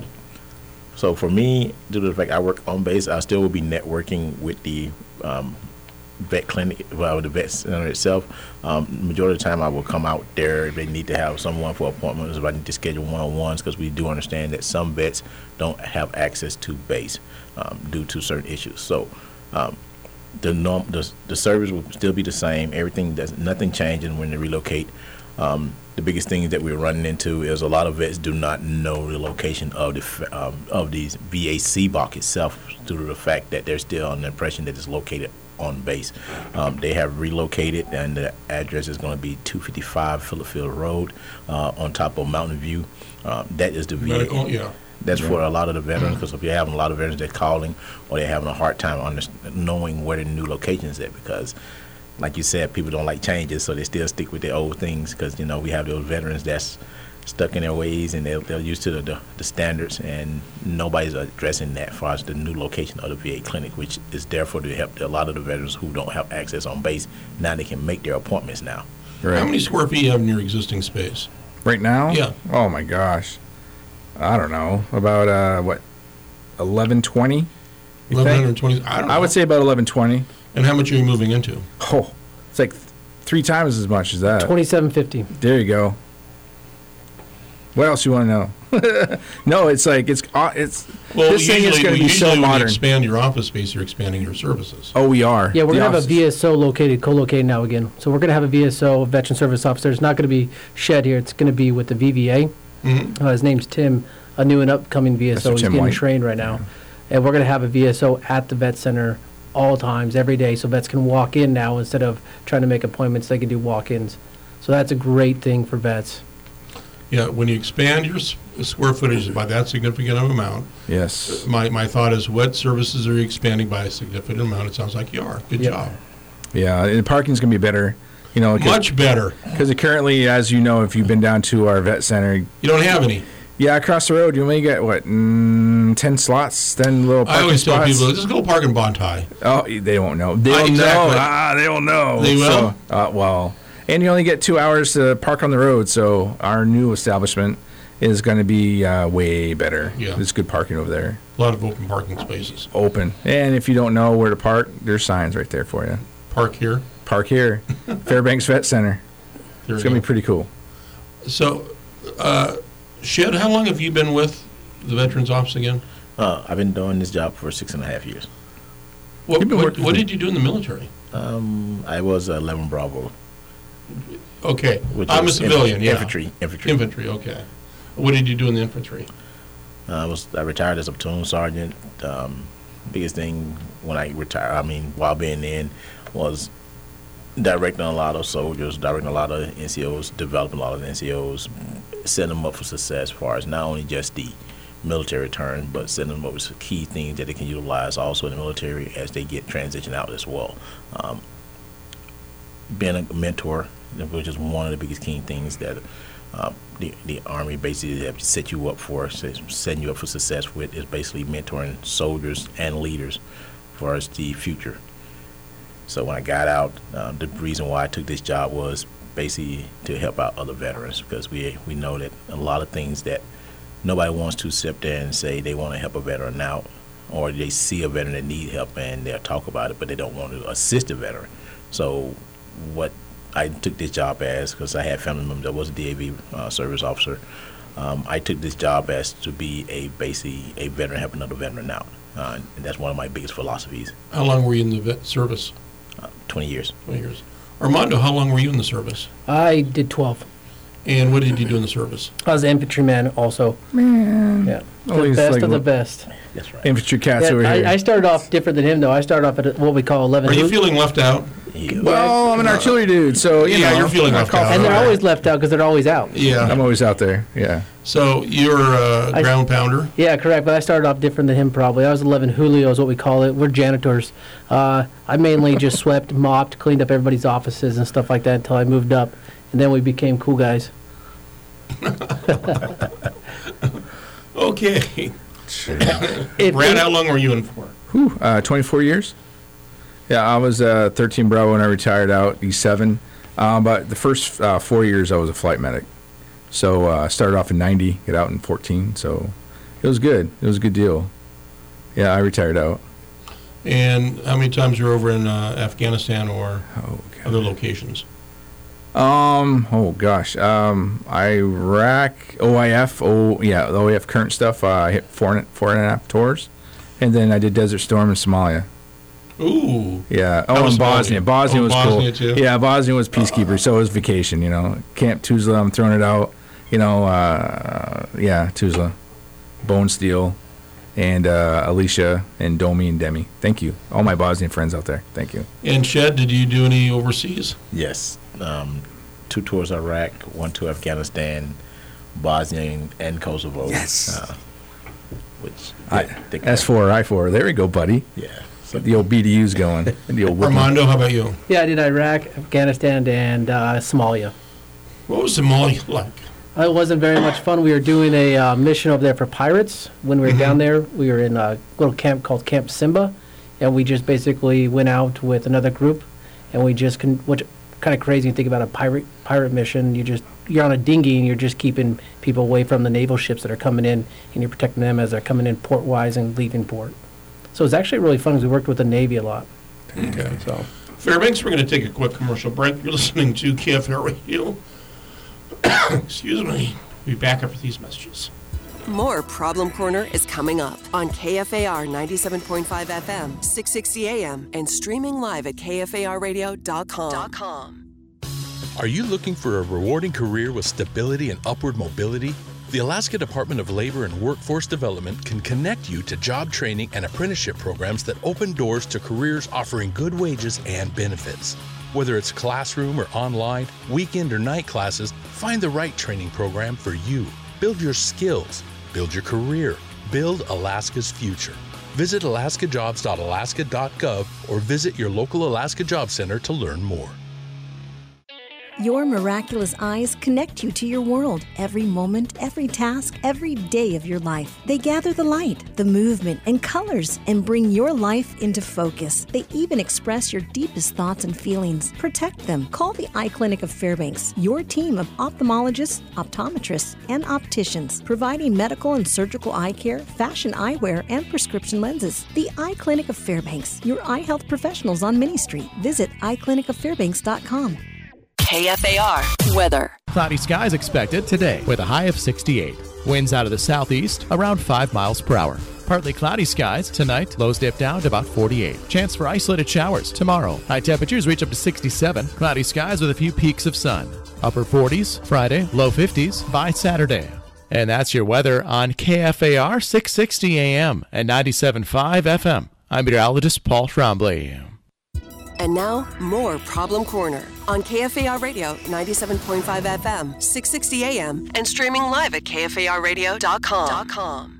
So for me, due to the fact I work on base, I still will be networking with the um, vet clinic, well, the vet center itself. Um, majority of the time, I will come out there if they need to have someone for appointments, if I need to schedule one-on-ones, because we do understand that some vets don't have access to base um, due to certain issues. So um, the, norm, the the service will still be the same. Everything does nothing changing when they relocate. Um, the biggest thing that we're running into is a lot of vets do not know the location of the f- um, of these V A C box itself due to the fact that they're still on the impression that it's located on base. Um, they have relocated, and the address is going to be two fifty-five Philadelphia Road uh, on top of Mountain View. Um, that is the V A. Medical, yeah. That's for a lot of the veterans, because if you're having a lot of veterans that are calling or they're having a hard time under- knowing where the new location is at, because like you said, people don't like changes, so they still stick with their old things, because, you know, we have those veterans that's stuck in their ways, and they're, they're used to the, the, the standards, and nobody's addressing that as far as the new location of the V A clinic, which is therefore to help a lot of the veterans who don't have access on base. Now they can make their appointments now. Right. How many square feet you have in your existing space? Right now? Yeah. Oh, my gosh. I don't know. About, uh, what, eleven twenty? eleven twenty? I don't know. I would say about eleven twenty. And how much are you moving into? Oh, it's like three times as much as that. twenty-seven fifty. There you go. What else you want to know? No, it's like it's uh, it's. Well, this thing is usually, going to be usually so when you modern. expand your office space, you're expanding your services. Oh, we are. Yeah, we're The going to have a office- V S O located, co-located now again. So we're going to have a V S O, Veteran Service Officer. It's not going to be Shed here. It's going to be with the V V A. Mhm. Uh, his name's Tim, a new and upcoming V S O. Mister He's Tim getting White. trained right now. And we're going to have a V S O at the vet center all times, every day, so vets can walk in now instead of trying to make appointments. They can do walk-ins. So that's a great thing for vets. Yeah, when you expand your s- square footage by that significant of amount, Yes. my, my thought is, what services are you expanding by a significant amount? It sounds like you are. Good Yep. job. Yeah, and parking's going to be better. You know, Much better. Because currently, as you know, if you've been down to our vet center, You don't have any. yeah, across the road, you only get what mm, ten slots, ten little I parking always tell spots. people, just go park in Bontai. Oh, they won't know. They'll Uh, know. exactly. Ah, they'll know. They will? So, uh, well, and you only get two hours to park on the road. So our new establishment is going to be uh, way better. Yeah. There's good parking over there. A lot of open parking spaces. Open. And if you don't know where to park, there's signs right there for you. Park here. Park here. Fairbanks Vet Center. There It's you going to go. be pretty cool. So, uh, Shed, how long have you been with the Veterans Office again? Uh, I've been doing this job for six and a half years. What, You've been what, working what for- did you do in the military? Um, I was eleven Bravo. Okay, Which I'm a is inf- civilian, yeah. infantry, infantry. Infantry, okay. What did you do in the infantry? Uh, I was I retired as a platoon sergeant. Um, biggest thing when I retired, I mean, while being in, was directing a lot of soldiers, directing a lot of N C Os, developing a lot of N C Os, setting them up for success as far as not only just the military term, but setting them up with some key things that they can utilize also in the military as they get transitioned out as well. Um, being a mentor, which is one of the biggest key things that uh, the, the Army basically have set you up for, says- setting you up for success with, is basically mentoring soldiers and leaders as far as the future. So when I got out, um, the reason why I took this job was basically to help out other veterans, because we we know that a lot of things that nobody wants to sit there and say they want to help a veteran out, or they see a veteran that need help and they'll talk about it, but they don't want to assist the veteran. So what I took this job as, because I had family members that was a D A V uh, service officer, um, I took this job as to be a basically a veteran helping another veteran out, uh, and that's one of my biggest philosophies. How long were you in the vet service? Uh, Twenty years. twenty years. Armando, how long were you in the service? I did twelve. And what did you do in the service? I was an infantryman also. Man. Yeah. Oh, The he's best like of the what- best. That's right. Infantry cats Yeah, over here. I, I started off different than him, though. I started off at what we call eleven. Are you Hoot- feeling left out? well, I'm an artillery dude, so you Yeah, know. you're feeling I left call out. for And they're that. always left out because they're always out. Yeah. I'm always out there. Yeah. So you're a I- ground pounder? Yeah, correct. But I started off different than him, probably. I was eleven Julio is what we call it. We're janitors. Uh, I mainly just swept, mopped, cleaned up everybody's offices and stuff like that until I moved up, and then we became cool guys. Okay. If- Brad, how long were you in for? Whew, uh, twenty-four years. Yeah, I was uh, thirteen Bravo when I retired out, E seven. Uh, but the first uh, four years I was a flight medic. So uh, I started off in ninety, get out in fourteen. So it was good. It was a good deal. Yeah, I retired out. And how many times you were over in uh, Afghanistan or Oh, other locations? Um. Oh gosh. Um. Iraq, O I F. Oh yeah, the O I F current stuff. Uh, I hit four and four and a half tours, and then I did Desert Storm in Somalia. Ooh. Yeah. How Oh, was and Bosnia. Somalia? Bosnia Oh, was Bosnia cool. too? Yeah, Bosnia was peacekeeper, so it was vacation. You know, Camp Tuzla. I'm throwing it out. You know. Uh. Yeah, Tuzla, Bone Steel, and uh, Alicia and Domi and Demi. Thank you, all my Bosnian friends out there. Thank you. And Shed, did you do any overseas? Yes. Um, two tours Iraq, one to Afghanistan, Bosnia, and, and Kosovo. Yes. Uh, which I, they- S four, I four. There we go, buddy. Yeah. Get the old B D Us going. The old whipping. Armando, how about you? Yeah, I did Iraq, Afghanistan, and uh, Somalia. What was Somalia like? It wasn't very much fun. We were doing a uh, mission over there for pirates. When we were down there, we were in a little camp called Camp Simba, and we just basically went out with another group, and we just con- which kind of crazy. You think about a pirate pirate mission. You just you're on a dinghy and you're just keeping people away from the naval ships that are coming in, and you're protecting them as they're coming in port wise and leaving port. So it's actually really fun because we worked with the Navy a lot. Okay. So Fairbanks, we're going to take a quick commercial break. You're listening to K F A R Radio. Excuse me. We'll be back after these messages. More Problem Corner is coming up on K F A R ninety-seven point five F M, six sixty A M, and streaming live at K F A R radio dot com. Are you looking for a rewarding career with stability and upward mobility? The Alaska Department of Labor and Workforce Development can connect you to job training and apprenticeship programs that open doors to careers offering good wages and benefits. Whether it's classroom or online, weekend or night classes, find the right training program for you. Build your skills, build your career, build Alaska's future. Visit alaska jobs dot alaska dot gov or visit your local Alaska Job Center to learn more. Your miraculous eyes connect you to your world. Every moment, every task, every day of your life. They gather the light, the movement, and colors and bring your life into focus. They even express your deepest thoughts and feelings. Protect them. Call the Eye Clinic of Fairbanks, your team of ophthalmologists, optometrists, and opticians, providing medical and surgical eye care, fashion eyewear, and prescription lenses. The Eye Clinic of Fairbanks, your eye health professionals on Minnie Street. Visit eye clinic of fairbanks dot com. K F A R weather. Cloudy skies expected today with a high of sixty-eight. Winds out of the southeast around five miles per hour. Partly cloudy skies tonight. Lows dip down to about forty-eight. Chance for isolated showers tomorrow. High temperatures reach up to sixty-seven. Cloudy skies with a few peaks of sun. Upper forties Friday. Low fifties by Saturday. And that's your weather on K F A R six sixty A M and ninety-seven point five F M. I'm meteorologist Paul Trombley. And now, more Problem Corner on K F A R Radio ninety-seven point five F M, six sixty A M, and streaming live at K F A R radio dot com.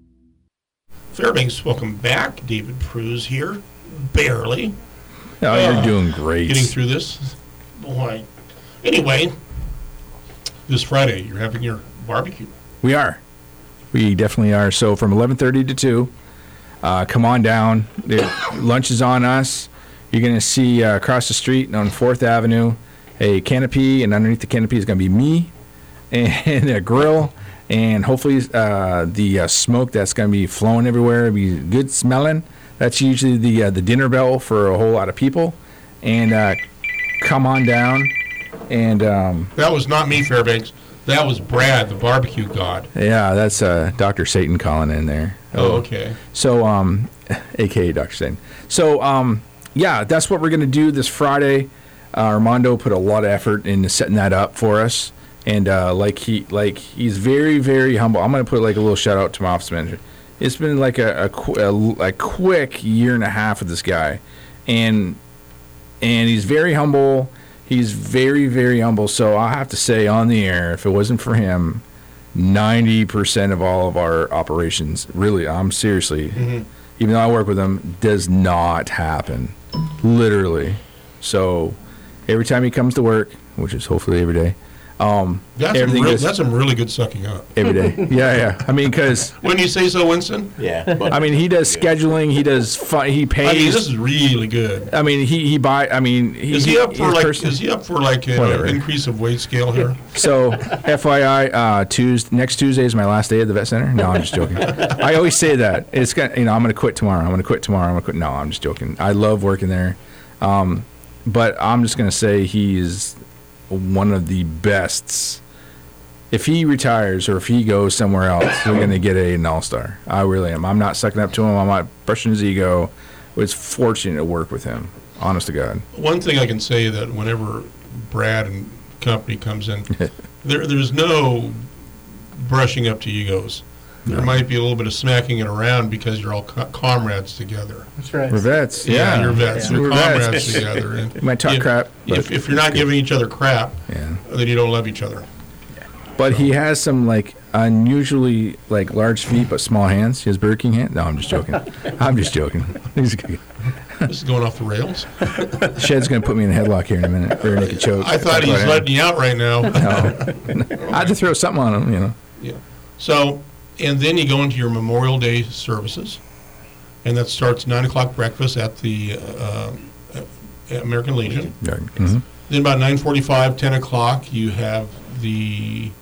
Fairbanks, welcome back. David Pruse here. Barely. Oh, uh, you're doing great. Getting through this. Boy. Anyway, this Friday, you're having your barbecue. We are. We definitely are. So from eleven thirty to two, uh, come on down. The lunch is on us. You're going to see uh, across the street on fourth Avenue a canopy, and underneath the canopy is going to be me and a grill, and hopefully uh, the uh, smoke that's going to be flowing everywhere will be good smelling. That's usually the uh, the dinner bell for a whole lot of people. And uh, come on down. And um, that was not me, Fairbanks. That was Brad, the barbecue god. Yeah, that's uh, Doctor Satan calling in there. Oh, okay. So, um, a k a. Doctor Satan. So, um... yeah, that's what we're going to do this Friday. Uh, Armando put a lot of effort into setting that up for us, and uh, like he like he's very very humble. I'm going to put like a little shout out to my office manager. It's been like a a, qu- a a quick year and a half with this guy, and and he's very humble. He's very very humble. So I have to say on the air, if it wasn't for him, ninety percent of all of our operations, really, I'm seriously. Mm-hmm. Even though I work with him, does not happen. Literally. So every time he comes to work, which is hopefully every day, um, that's, some real, that's some really good sucking up. Every day. Yeah, yeah. I mean, because... when you say so, Winston? Yeah. I mean, he does scheduling. He does... Fun, he pays... I mean, this is really good. I mean, he, he buy... I mean... He, is he up for like... person, is he up for like an increase of weight scale here? So, F Y I, uh, Tuesday, next Tuesday is my last day at the vet center. No, I'm just joking. I always say that. It's gonna, you know, I'm going to quit tomorrow. I'm going to quit tomorrow. I'm going to quit... No, I'm just joking. I love working there. Um, but I'm just going to say he is one of the bests. If he retires or if he goes somewhere else, we're going to get a, an all-star. I really am. I'm not sucking up to him. I'm not brushing his ego. It's fortunate to work with him, honest to God. One thing I can say that whenever Brad and company comes in, there there's no brushing up to egos. There no. might be a little bit of smacking it around because you're all co- comrades together. That's right. We're vets. Yeah, yeah. you're vets. Yeah. You're We're comrades vets. together. And you might talk if, crap. If, if you're not giving each other crap, yeah. then you don't love each other. But he has some like unusually like large feet but small hands. He has Burger King hands. No, I'm just joking. I'm just joking. He's this is going off the rails. Shed's going to put me in a headlock here in a minute. Rear naked choke. I thought he's letting you out right now. No. I had to throw something on him, you know. Yeah. So, and then you go into your Memorial Day services, and that starts nine o'clock breakfast at the uh, American Legion. Mm-hmm. Then about nine forty-five, ten o'clock, you have the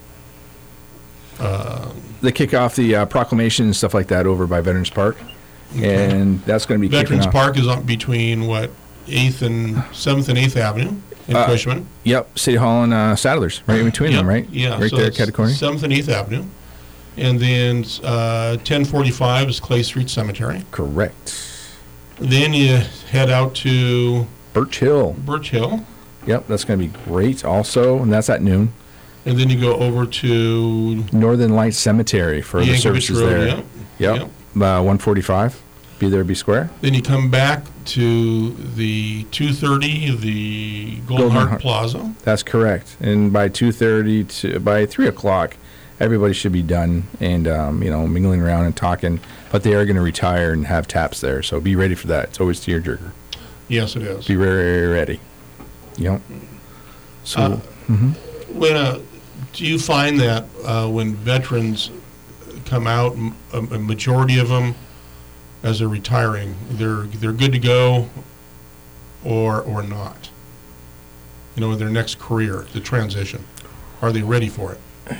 uh, they kick off the uh, proclamation and stuff like that over by Veterans Park, okay. and that's going to be Veterans kicking Park off. is on between what eighth and seventh and eighth Avenue in Uh, Cushman. Yep, City Hall and uh, Sadler's, right in between them, Yep, right? Yeah. Right so there, it's Catacorny. seventh and eighth Avenue. And then uh, ten forty-five is Clay Street Cemetery. Correct. Then you head out to Birch Hill. Birch Hill. Yep, that's going to be great also, and that's at noon. And then you go over to Northern Lights Cemetery for the Yankovic services Road, there. yep, Yep. Uh, one forty-five. Be there, be square. Then you come back to the two thirty, the Golden, Golden Heart, Heart. Plaza. That's correct. And by two thirty to by three o'clock, everybody should be done and um, you know mingling around and talking. But they are going to retire and have taps there, so be ready for that. It's always tearjerker. Yes, it is. Be very ready. Yep. So. Uh, mhm. When uh, do you find that uh, when veterans come out, m- a, a majority of them, as they're retiring, they're they're good to go, or or not? You know, in their next career, the transition, are they ready for it?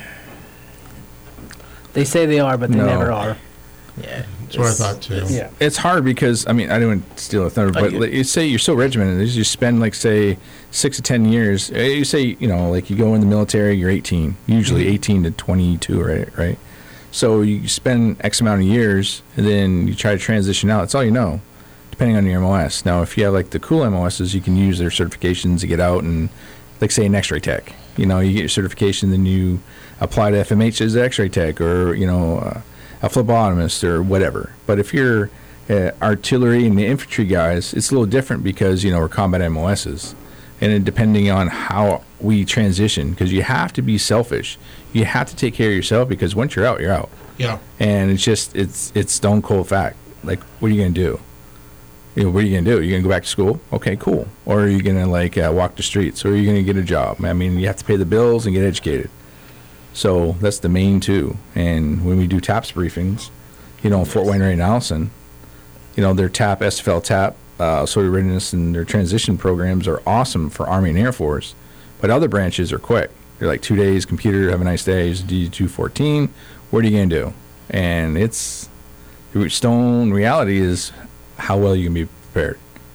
They say they are, but they No. never are. Yeah. That's what I thought too. Yeah. It's hard because I mean I don't want to steal a thunder, I but get like, you say you're so regimented. You spend like say six to ten years. eh, You say you know like you go in the military, you're eighteen, usually Mhm. eighteen to twenty-two, right? Right. So you spend X amount of years, and then you try to transition out. That's all you know, depending on your M O S. Now, if you have like the cool M O Ss, you can use their certifications to get out and like say an X-ray tech. You know, you get your certification, then you apply to F M H as an X-ray tech, or you know. Uh, a phlebotomist or whatever. But if you're uh, artillery and the infantry guys, it's a little different because, you know, we're combat M O Ss. And then depending on how we transition, because you have to be selfish. You have to take care of yourself because once you're out, you're out. Yeah. And it's just, it's it's stone cold fact. Like, what are you going to do? You know, what are you going to do? You're going to go back to school? Okay, cool. Or are you going to, like, uh, walk the streets? Or are you going to get a job? I mean, you have to pay the bills and get educated. So that's the main two. And when we do TAPS briefings, you know, Fort Wainwright and Allison, you know, their TAP, S F L TAP, uh, soldier readiness, and their transition programs are awesome for Army and Air Force. But other branches are quick. They're like two days, computer, have a nice day, D two fourteen. What are you going to do? And it's, the stone reality is how well you can be prepared.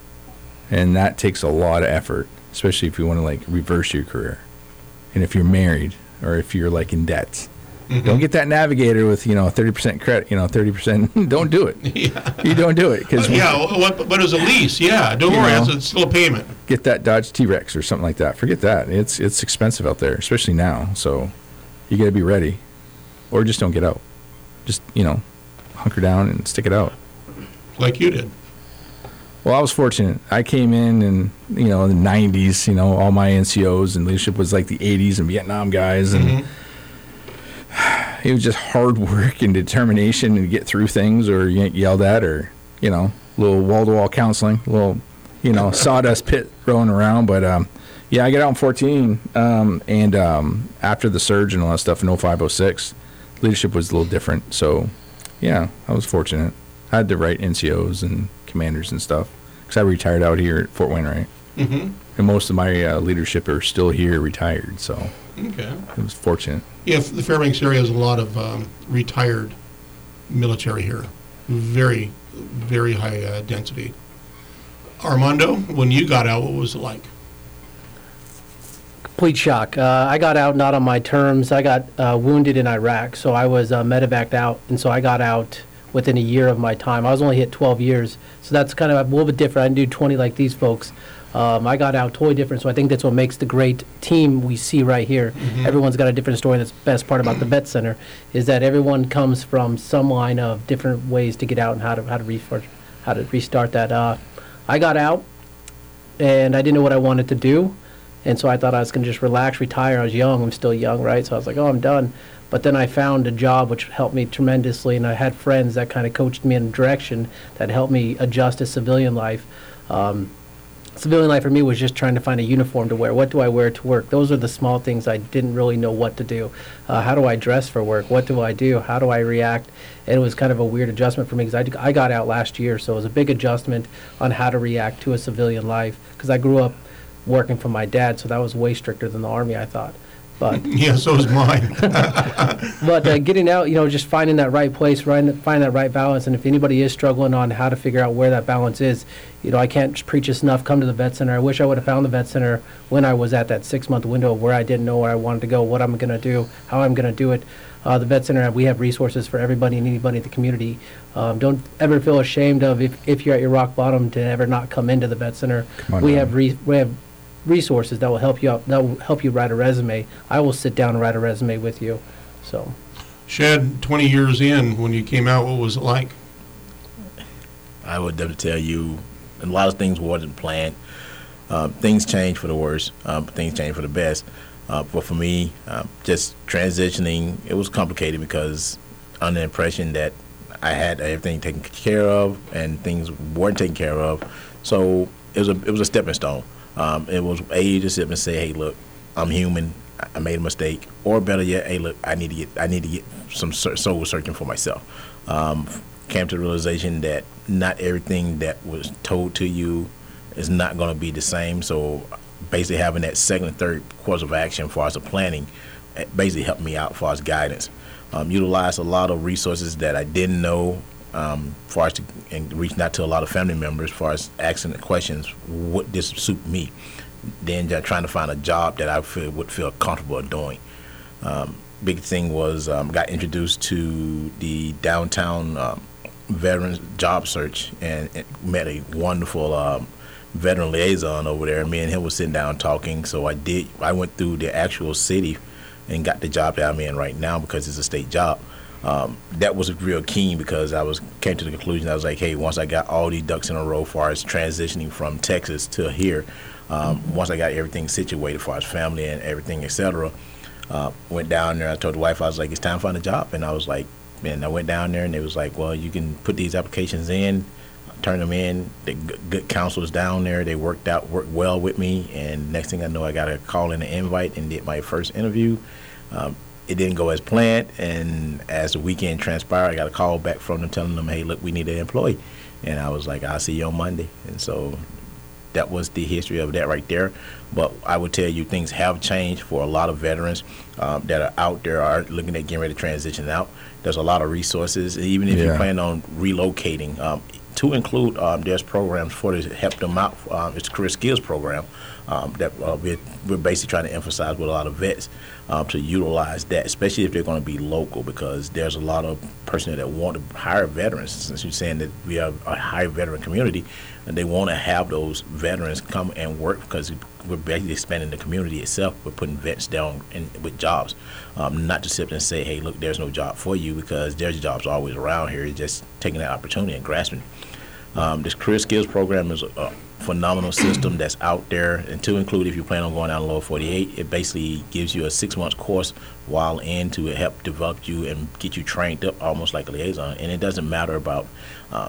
And that takes a lot of effort, especially if you want to, like, reverse your career. And if you're married, or if you're like in debt. Mm-hmm. Don't get that navigator with, you know, thirty percent credit, you know, thirty percent. Don't do it. Yeah. You don't do it. Cause Uh, yeah, what, but as a lease, yeah, don't worry, know, it's, it's still a payment. Get that Dodge T-Rex or something like that. Forget that. It's it's expensive out there, especially now. So you got to be ready. Or just don't get out. Just, you know, hunker down and stick it out. Like you did. Well, I was fortunate. I came in and, you know, in the nineties, you know, all my N C Os and leadership was like the eighties and Vietnam guys. And mm-hmm. It was just hard work and determination to get through things, or you get yelled at, or, you know, a little wall-to-wall counseling, a little, you know, sawdust pit rolling around. But, um, yeah, I got out in fourteen. Um, and um, after the surge and all that stuff in oh five, oh six, leadership was a little different. So, yeah, I was fortunate. I had to write N C Os and commanders and stuff because I retired out here at Fort Wainwright. Mm-hmm. And most of my uh, leadership are still here retired, so okay. It was fortunate. Yeah, the Fairbanks area has a lot of um, retired military here. Very, very high uh, density. Armando, when you got out, what was it like? Complete shock. Uh, I got out not on my terms. I got uh, wounded in Iraq, so I was uh, medevaced out, and so I got out within a year of my time. I was only hit twelve years, so that's kind of a little bit different. I didn't do twenty like these folks. Um, I got out totally different, so I think that's what makes the great team we see right here. Mm-hmm. Everyone's got a different story. That's the best part about the Vet Center, is that everyone comes from some line of different ways to get out and how to how to restart how to restart that. Uh, I got out, and I didn't know what I wanted to do, and so I thought I was going to just relax, retire. I was young. I'm still young, right? So I was like, oh, I'm done. But then I found a job which helped me tremendously, and I had friends that kind of coached me in a direction that helped me adjust to civilian life. Um, civilian life for me was just trying to find a uniform to wear. What do I wear to work? Those are the small things I didn't really know what to do. Uh, how do I dress for work? What do I do? How do I react? And it was kind of a weird adjustment for me because I, I got out last year, so it was a big adjustment on how to react to a civilian life because I grew up working for my dad, so that was way stricter than the Army, I thought. But yeah, so is mine. but uh, getting out, you know, just finding that right place, finding finding that right balance. And if anybody is struggling on how to figure out where that balance is, you know, I can't preach this enough. Come to the vet center. I wish I would have found the vet center when I was at that six month window where I didn't know where I wanted to go, what I'm going to do, how I'm going to do it. Uh, the vet center, we have resources for everybody and anybody in the community. Um, don't ever feel ashamed of if, if you're at your rock bottom to ever not come into the vet center. We now. have re- we have resources that will help you out, that will help you write a resume. I will sit down and write a resume with you. So, Shad, twenty years in, when you came out, what was it like? I would definitely tell you a lot of things wasn't planned. Uh, things changed for the worse. Um, things changed for the best. Uh, but for me, uh, just transitioning, it was complicated because under the impression that I had everything taken care of and things weren't taken care of. So it was a it was a stepping stone. Um, it was a to sit and say, hey, look, I'm human. I made a mistake. Or better yet, hey, look, I need to get I need to get some soul searching for myself. Um, came to the realization that not everything that was told to you is not going to be the same. So basically having that second and third course of action as far as the planning basically helped me out as far as guidance. Um, utilized a lot of resources that I didn't know um, as far as to, and reaching out to a lot of family members as far as asking the questions, what this suit me? Then just trying to find a job that I feel would feel comfortable doing. Um, big thing was um, got introduced to the downtown um, veterans job search and, and met a wonderful um, veteran liaison over there. Me and him was sitting down talking. So I did. I went through the actual city and got the job that I'm in right now because it's a state job. Um, that was real keen because I was came to the conclusion I was like, hey, once I got all these ducks in a row as far as transitioning from Texas to here, um, mm-hmm. once I got everything situated as far as family and everything, et cetera, uh, went down there. I told the wife, I was like, it's time to find a job. And I was like, and I went down there and it was like, well, you can put these applications in, turn them in. The g- good counselors down there, they worked out, worked well with me. And next thing I know, I got a call in an invite and did my first interview. Um, it didn't go as planned, and as the weekend transpired, I got a call back from them telling them, hey, look, we need an employee. And I was like, I'll see you on Monday. And so that was the history of that right there. But I would tell you things have changed for a lot of veterans um, that are out there are looking at getting ready to transition out. There's a lot of resources, even if Yeah. you plan on relocating, um, to include um, there's programs for to help them out. Um, it's a career skills program um, that uh, we're, we're basically trying to emphasize with a lot of vets um, to utilize that, especially if they're going to be local, because there's a lot of personnel that want to hire veterans. Since you're saying that we have a high veteran community, and they want to have those veterans come and work because we're basically expanding the community itself. We're putting vets down in, with jobs, um, not to sit and say, hey, look, there's no job for you, because there's jobs always around here. It's just taking that opportunity and grasping. Um, this career skills program is a phenomenal system that's out there, and to include if you plan on going down to lower forty-eight, it basically gives you a six months course while in to help develop you and get you trained up almost like a liaison. And it doesn't matter about um,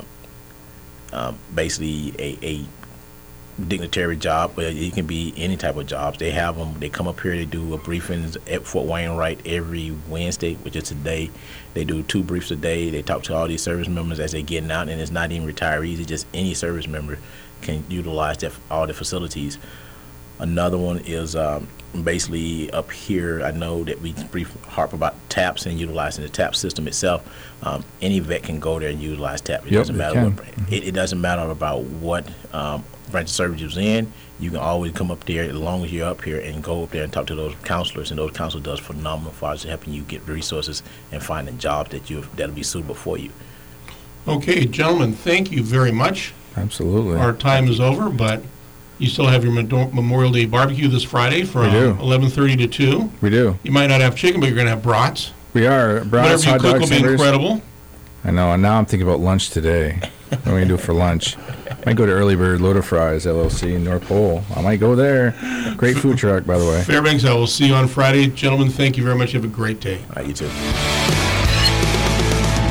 um, basically a, a dignitary job, but it can be any type of jobs. They have them. They come up here. They do a briefings at Fort Wainwright every Wednesday, which is today. They do two briefs a day. They talk to all these service members as they're getting out, and it's not even retirees. It's just any service member can utilize that, all the facilities. Another one is um, basically up here. I know that we brief harp about TAPS and utilizing the TAPS system itself. Um, any vet can go there and utilize TAPS. It Yep, doesn't they matter. can. What, it, it doesn't matter about what um, branch of service you're in. You can always come up there as long as you're up here and go up there and talk to those counselors. And those counselors does phenomenal as far as helping you get resources and finding jobs that you that'll be suitable for you. Okay, gentlemen, thank you very much. Absolutely. Our time is over, but you still have your Mado- Memorial Day barbecue this Friday from do. eleven thirty to two. We do. You might not have chicken, but you're going to have brats. We are. Brats, Whatever you hot cook dogs, will be hamburgers. incredible. I know, and now I'm thinking about lunch today. What am I going to do for lunch? I might go to Early Bird Loader Fries, L L C in North Pole. I might go there. Great food truck, by the way. Fairbanks, I will see you on Friday. Gentlemen, thank you very much. Have a great day. All right, you too.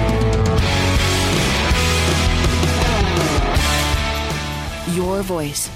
Your voice.